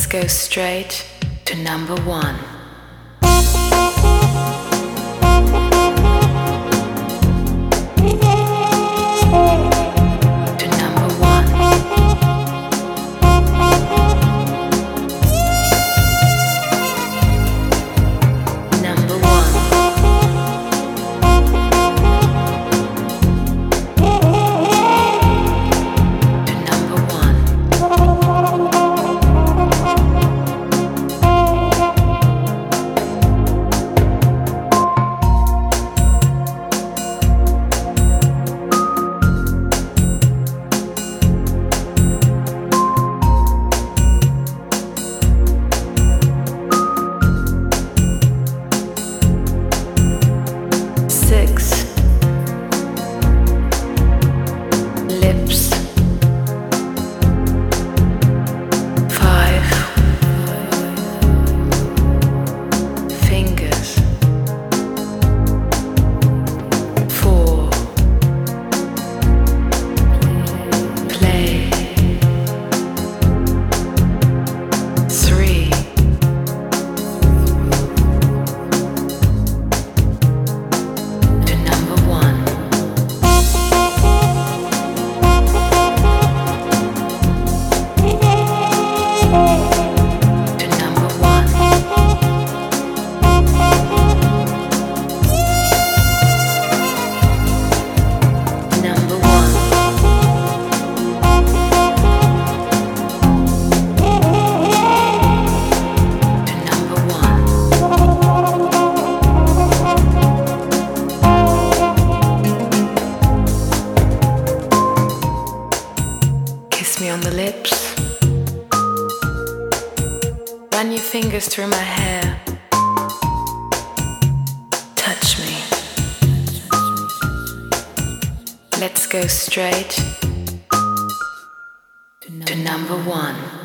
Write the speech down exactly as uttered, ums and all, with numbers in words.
go straight to number one. To number one. Number one. To number one. Six. Lips. Five. Fingers. Four. Play. Three. To number one. To number one. Number one. To number one. Kiss me on the lips. Run your fingers through my hair. Touch me. Let's go straight to number one.